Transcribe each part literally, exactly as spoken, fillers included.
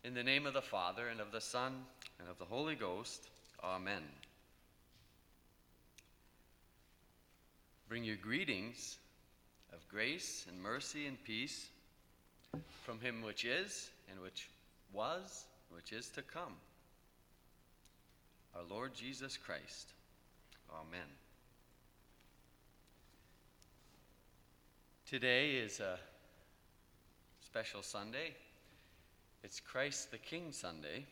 In the name of the Father, and of the Son, and of the Holy Ghost, Amen. Bring you greetings of grace and mercy and peace from him which is, and which was, and which is to come, our Lord Jesus Christ. Amen. Today is a special Sunday. It's Christ the King Sunday.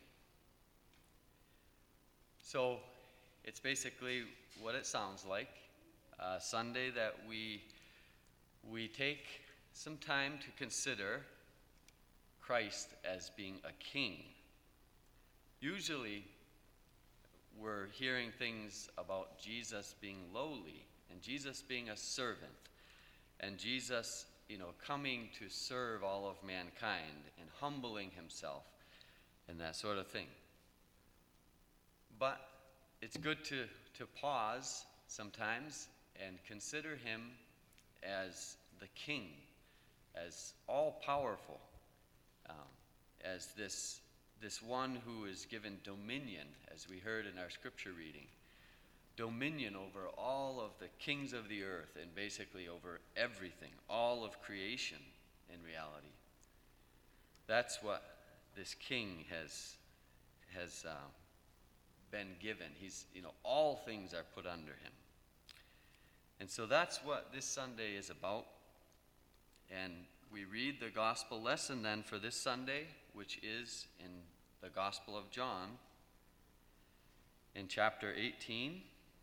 So it's basically what it sounds like, a Sunday that we we take some time to consider Christ as being a king. Usually we're hearing things about Jesus being lowly and Jesus being a servant and Jesus, you know, coming to serve all of mankind and humbling himself and that sort of thing. But it's good to, to pause sometimes and consider him as the king, as all-powerful, um, as this, this one who is given dominion, as we heard in our scripture reading, dominion over all of the kings of the earth and basically over everything, all of creation in reality. That's what this king has, has uh, been given. He's, you know, all things are put under him. And so that's what this Sunday is about. And we read the gospel lesson then for this Sunday, which is in the Gospel of John, in chapter eighteen.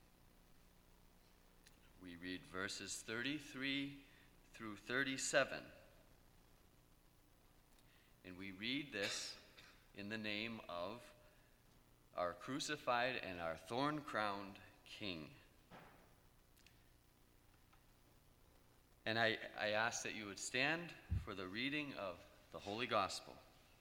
We read verses thirty-three through thirty-seven. And we read this in the name of our crucified and our thorn-crowned King. And I, I ask that you would stand for the reading of the Holy Gospel.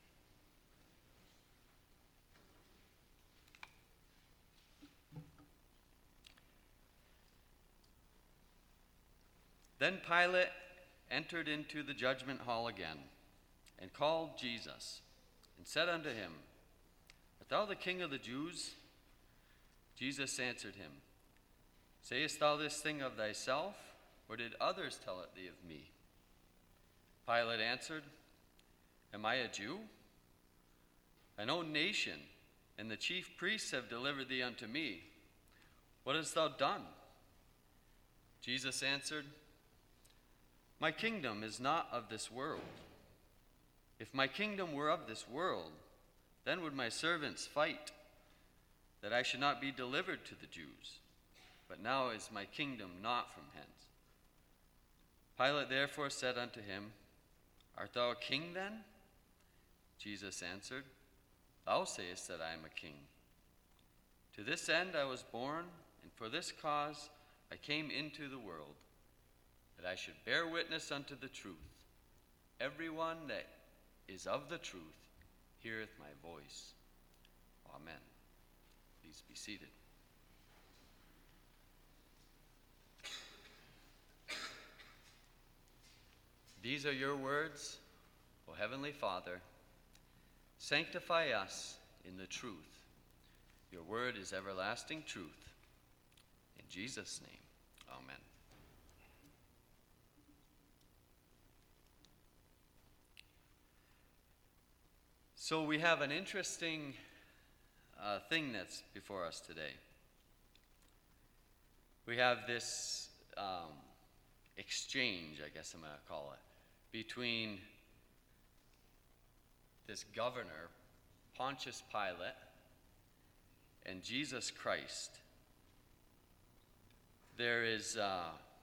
Then Pilate entered into the judgment hall again, and called Jesus, and said unto him, Art thou the King of the Jews? Jesus answered him, Sayest thou this thing of thyself, or did others tell it thee of me? Pilate answered, Am I a Jew? Thine own nation and the chief priests have delivered thee unto me. What hast thou done? Jesus answered, My kingdom is not of this world. If my kingdom were of this world, then would my servants fight, that I should not be delivered to the Jews. But now is my kingdom not from hence. Pilate therefore said unto him, Art thou a king then? Jesus answered, Thou sayest that I am a king. To this end I was born, and for this cause I came into the world, that I should bear witness unto the truth. Everyone that is of the truth heareth my voice. Amen. Please be seated. These are your words, O Heavenly Father. Sanctify us in the truth. Your word is everlasting truth. In Jesus' name, amen. So we have an interesting uh, thing that's before us today. We have this um, exchange, I guess I'm going to call it, between this governor, Pontius Pilate, and Jesus Christ. There is uh,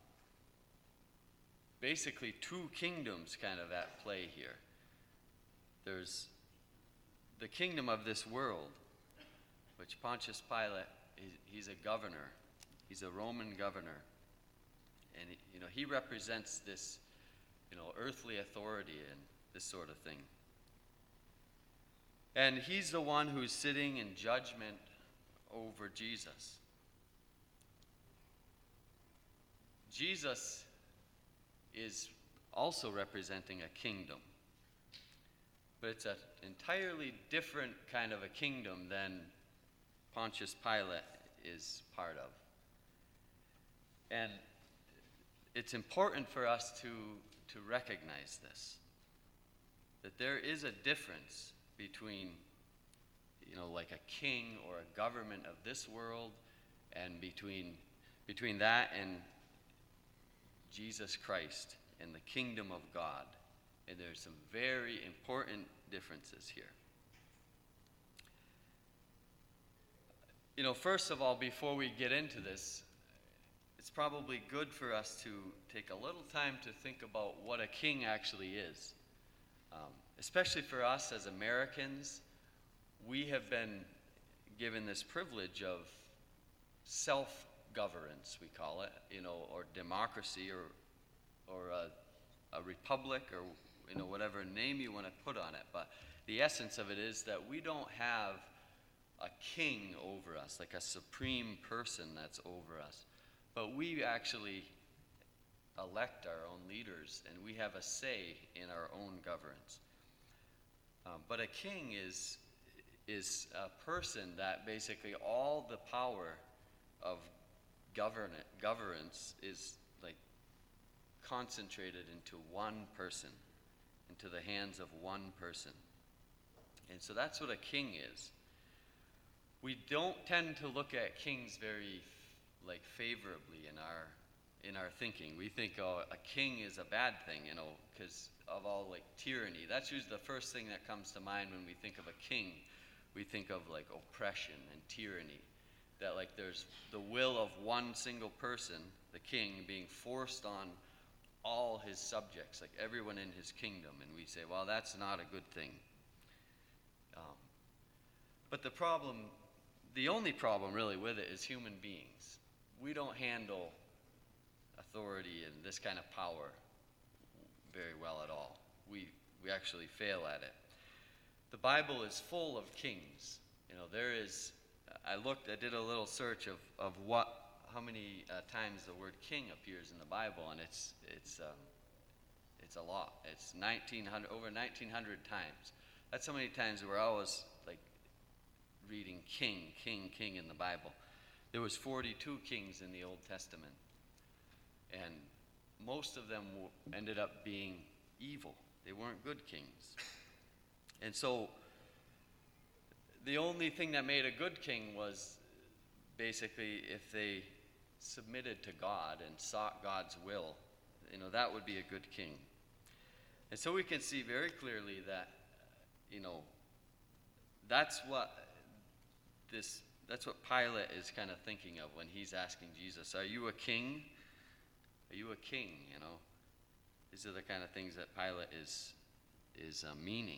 basically two kingdoms kind of at play here. There's the kingdom of this world, which Pontius Pilate, he's a governor. He's a Roman governor. And, you know, he represents this, you know, earthly authority and this sort of thing. And he's the one who's sitting in judgment over Jesus. Jesus is also representing a kingdom. but it's an entirely different kind of a kingdom than Pontius Pilate is part of. And it's important for us to, to recognize this, that there is a difference between, you know, like a king or a government of this world, and between, between that and Jesus Christ and the kingdom of God. And there's some very important differences here. You know, first of all, before we get into this, it's probably good for us to take a little time to think about what a king actually is. Um, especially for us as Americans, we have been given this privilege of self-governance, we call it, you know, or democracy, or or a, a republic, or, you know, whatever name you want to put on it. But the essence of it is that we don't have a king over us, like a supreme person that's over us. But we actually elect our own leaders, and we have a say in our own governance. Um, but a king is is a person that basically all the power of govern governance is like concentrated into one person, into the hands of one person. And so that's what a king is. We don't tend to look at kings very like favorably in our in our thinking. We think, oh, a king is a bad thing, you know, because of all like tyranny. That's usually the first thing that comes to mind when we think of a king. We think of like oppression and tyranny. That like there's the will of one single person, the king, being forced on all his subjects, like everyone in his kingdom. And we say, well, that's not a good thing. Um, but the problem, the only problem really with it is human beings. We don't handle authority and this kind of power very well at all. We we actually fail at it. The Bible is full of kings. You know, there is, I looked, I did a little search of, of what, how many uh, times the word king appears in the Bible, and it's it's um, it's a lot. It's nineteen hundred, over nineteen hundred times. That's how many times we're always like reading king, king, king in the Bible. There was forty-two kings in the Old Testament, and most of them ended up being evil. They weren't good kings. And so the only thing that made a good king was basically if they submitted to God and sought God's will, you know, that would be a good king. And so we can see very clearly that, you know, that's what this that's what Pilate is kind of thinking of when he's asking Jesus, are you a king? Are you a king, you know? These are the kind of things that Pilate is is uh, meaning.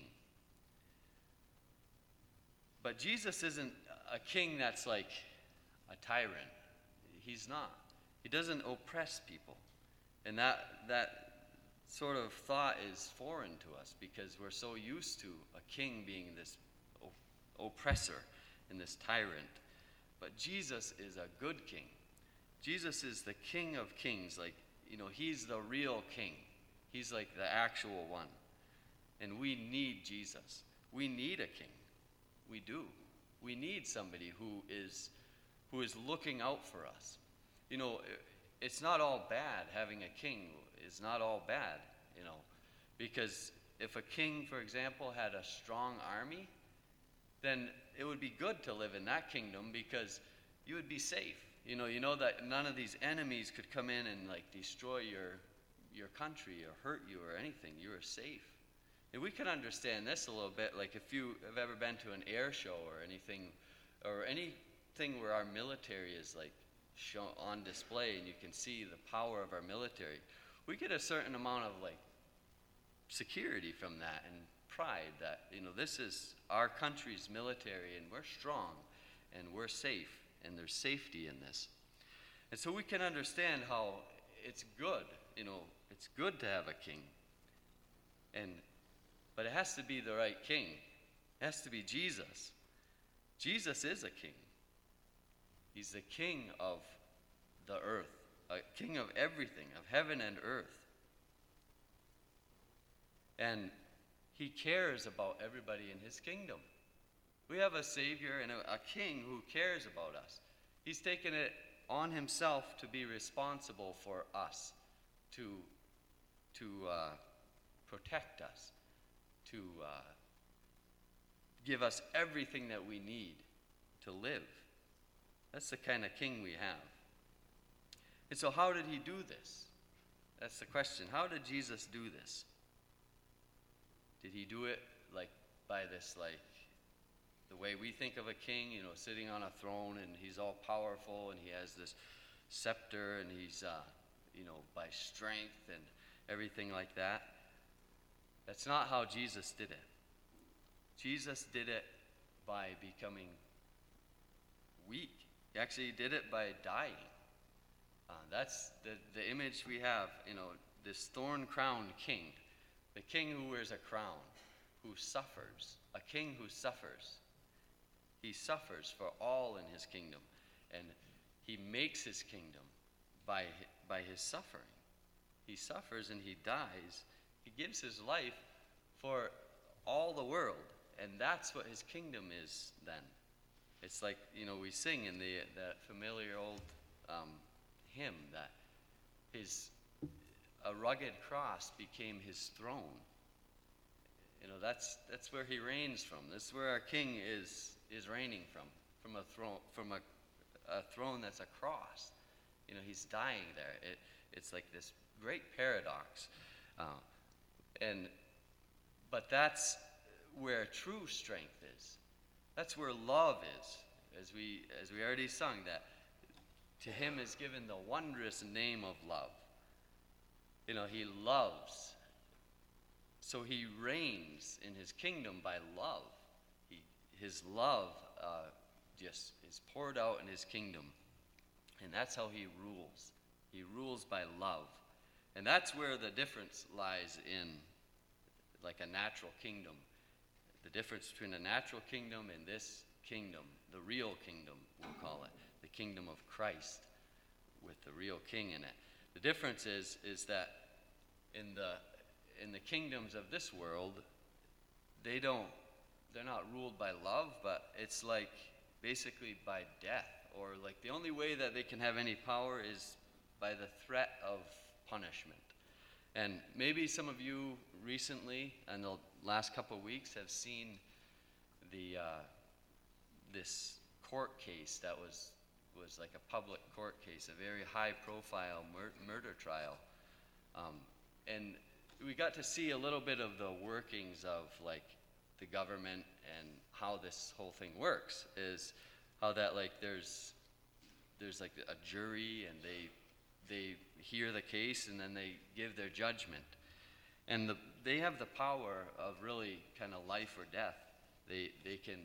But Jesus isn't a king that's like a tyrant. He's not. He doesn't oppress people. And that that sort of thought is foreign to us because we're so used to a king being this op- oppressor and this tyrant. But Jesus is a good king. Jesus is the King of kings. Like, you know, he's the real king. He's like the actual one. And we need Jesus. We need a king. We do. We need somebody who is who is looking out for us. You know, it's not all bad. Having a king is not all bad, you know, because if a king, for example, had a strong army, then it would be good to live in that kingdom because you would be safe. You know, you know that none of these enemies could come in and like destroy your your country or hurt you or anything. You are safe. And we can understand this a little bit, like if you have ever been to an air show or anything, or anything where our military is like shown on display and you can see the power of our military, we get a certain amount of like security from that and pride that, you know, this is our country's military and we're strong and we're safe and there's safety in this. And so we can understand how it's good, you know, it's good to have a king. And But it has to be the right king. It has to be Jesus. Jesus is a king. He's the king of the earth, a king of everything, of heaven and earth. And he cares about everybody in his kingdom. We have a Savior and a, a King who cares about us. He's taken it on himself to be responsible for us, to, to uh, protect us, to uh, give us everything that we need to live. That's the kind of King we have. And so how did he do this? That's the question. How did Jesus do this? Did he do it like by this, like, the way we think of a king, you know, sitting on a throne and he's all powerful and he has this scepter and he's, uh, you know, by strength and everything like that? That's not how Jesus did it. Jesus did it by becoming weak. He actually did it by dying. Uh, that's the, the image we have, you know, this thorn-crowned king. The king who wears a crown, who suffers. A king who suffers. He suffers for all in his kingdom. And he makes his kingdom by, by his suffering. He suffers and he dies. He gives his life for all the world. And that's what his kingdom is then. It's like, you know, we sing in the that familiar old um, hymn that his a rugged cross became his throne. You know, that's that's where he reigns from. That's where our king is is reigning from, from a throne from a, a throne that's a cross. You know, he's dying there. It it's like this great paradox, uh, and but that's where true strength is. That's where love is, as we as we already sung, that to him is given the wondrous name of love. You know, he loves. So he reigns in his kingdom by love. He, his love uh, just is poured out in his kingdom. And that's how he rules. He rules by love. And that's where the difference lies in, like a natural kingdom. The difference between a natural kingdom and this kingdom, the real kingdom, we'll call it, the kingdom of Christ, with the real king in it. The difference is, is that in the in the kingdoms of this world, they don't, they're not ruled by love, but it's like basically by death, or like the only way that they can have any power is by the threat of punishment. And maybe some of you recently, in the last couple of weeks, have seen the uh, this court case that was was like a public court case, a very high-profile mur- murder trial, um, and we got to see a little bit of the workings of like the government and how this whole thing works. Is how that like there's there's like a jury and they they hear the case and then they give their judgment, and the, they have the power of really kind of life or death. They they can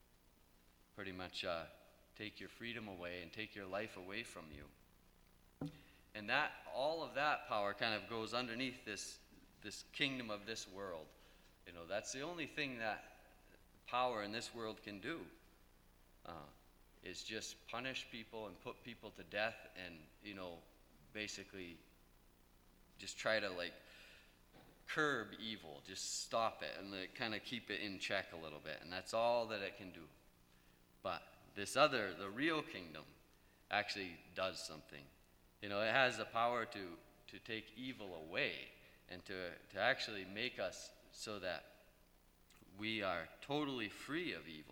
pretty much uh, take your freedom away and take your life away from you. And that all of that power kind of goes underneath this this kingdom of this world. You know, that's the only thing that power in this world can do, uh, is just punish people and put people to death and, you know, basically just try to like curb evil, just stop it and like, kind of keep it in check a little bit. And that's all that it can do. But this other, the real kingdom, actually does something. You know, it has the power to, to take evil away and to, to actually make us so that we are totally free of evil.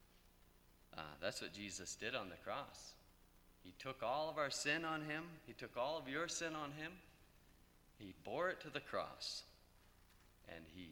Uh, that's what Jesus did on the cross. He took all of our sin on him. He took all of your sin on him. He bore it to the cross. And he,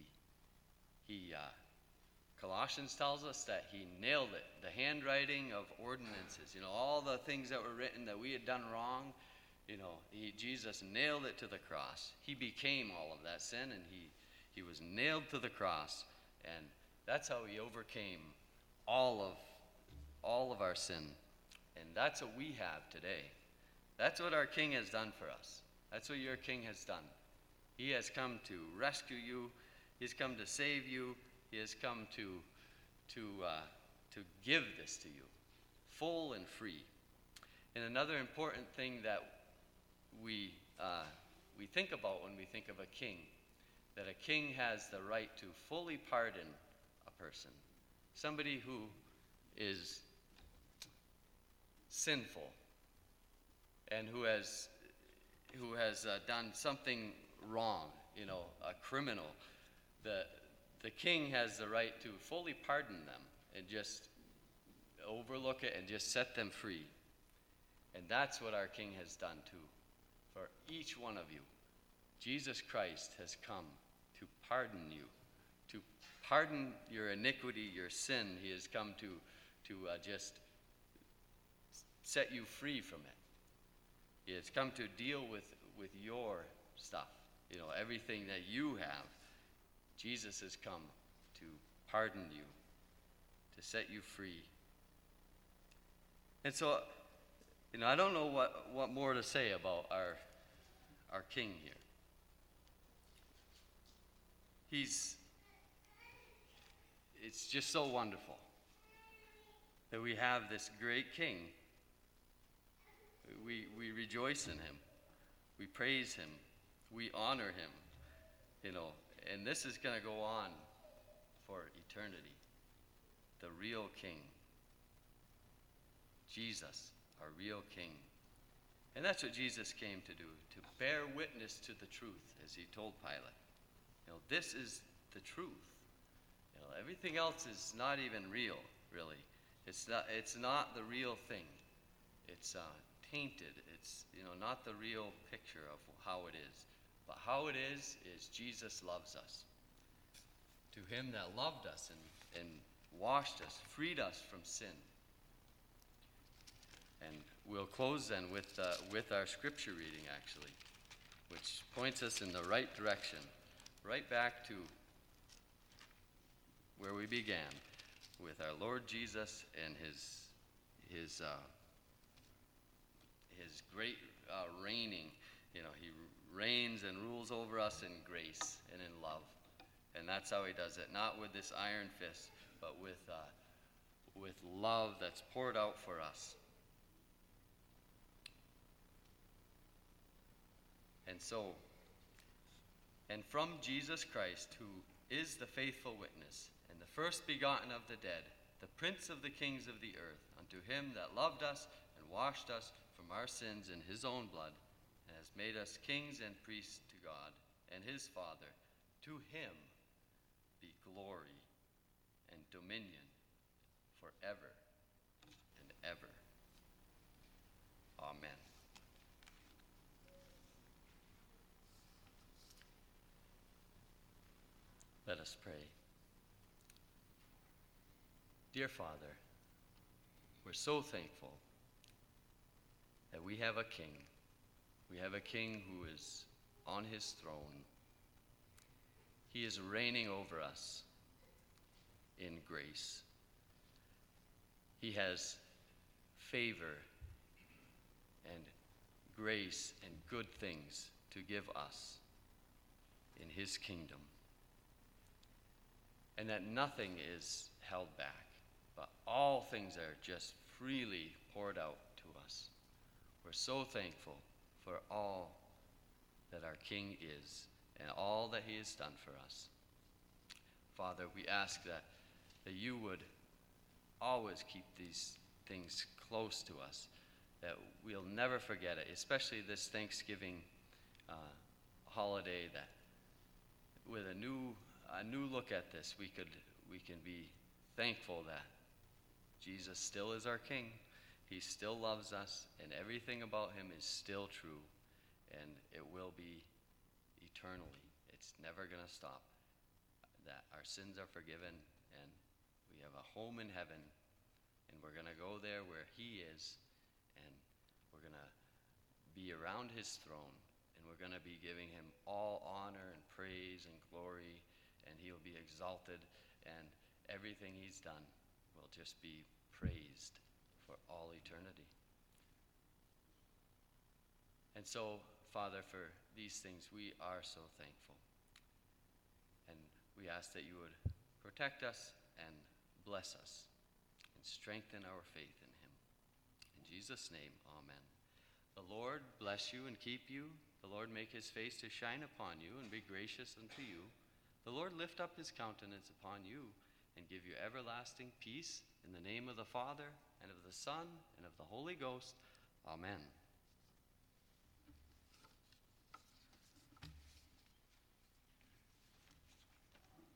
he uh, Colossians tells us that he nailed it. The handwriting of ordinances, you know, all the things that were written that we had done wrong, you know, he, Jesus nailed it to the cross. He became all of that sin, and he, he was nailed to the cross. And that's how he overcame all of, all of our sin. And that's what we have today. That's what our King has done for us. That's what your King has done. He has come to rescue you. He has come to save you. He has come to, to, uh, to give this to you, full and free. And another important thing that we, uh, we think about when we think of a king that a king has the right to fully pardon a person, somebody who is sinful and who has who has uh, done something wrong, you know, a criminal. The the king has the right to fully pardon them and just overlook it and just set them free. And that's what our king has done too, for each one of you. Jesus Christ has come to pardon you, to pardon your iniquity, your sin. He has come to, to uh, just set you free from it. He has come to deal with, with your stuff, you know, everything that you have. Jesus has come to pardon you, to set you free. And so, you know, I don't know what, what more to say about our, our king here. He's, it's just so wonderful that we have this great king. We, we rejoice in him. We praise him. We honor him. You know, and this is going to go on for eternity. The real king. Jesus, our real king. And that's what Jesus came to do, to bear witness to the truth, as he told Pilate. You know, this is the truth. You know, everything else is not even real, really. It's not, it's not the real thing. It's uh, tainted. It's, you know, not the real picture of how it is. But how it is, is Jesus loves us. To him that loved us and, and washed us, freed us from sin. And we'll close then with, uh, with our scripture reading, actually, which points us in the right direction, right back to where we began, with our Lord Jesus and his, his, uh, his great uh, reigning. You know, he reigns and rules over us in grace and in love. And that's how he does it, not with this iron fist, but with, uh, with love that's poured out for us. And so, and from Jesus Christ, who is the faithful witness, and the first begotten of the dead, the prince of the kings of the earth, unto him that loved us and washed us from our sins in his own blood, and has made us kings and priests to God and his Father, to him be glory and dominion forever and ever. Amen. Let us pray. Dear Father, we're so thankful that we have a king. We have a king who is on his throne. He is reigning over us in grace. He has favor and grace and good things to give us in his kingdom. And that nothing is held back, but all things are just freely poured out to us. We're so thankful for all that our King is and all that he has done for us. Father, we ask that, that you would always keep these things close to us, that we'll never forget it, especially this Thanksgiving uh, holiday, that with a new a new look at this, we could we can be thankful that Jesus still is our King. He still loves us, and everything about him is still true, and it will be eternally. It's never going to stop. That our sins are forgiven, and we have a home in heaven, and we're going to go there where he is, and we're going to be around his throne, and we're going to be giving him all honor and praise and glory, and he'll be exalted, and everything he's done will just be praised for all eternity. And so, Father, for these things, we are so thankful. And we ask that you would protect us and bless us and strengthen our faith in him. In Jesus' name, amen. The Lord bless you and keep you. The Lord make his face to shine upon you and be gracious unto you. The Lord lift up his countenance upon you and give you everlasting peace. In the name of the Father, and of the Son, and of the Holy Ghost. Amen.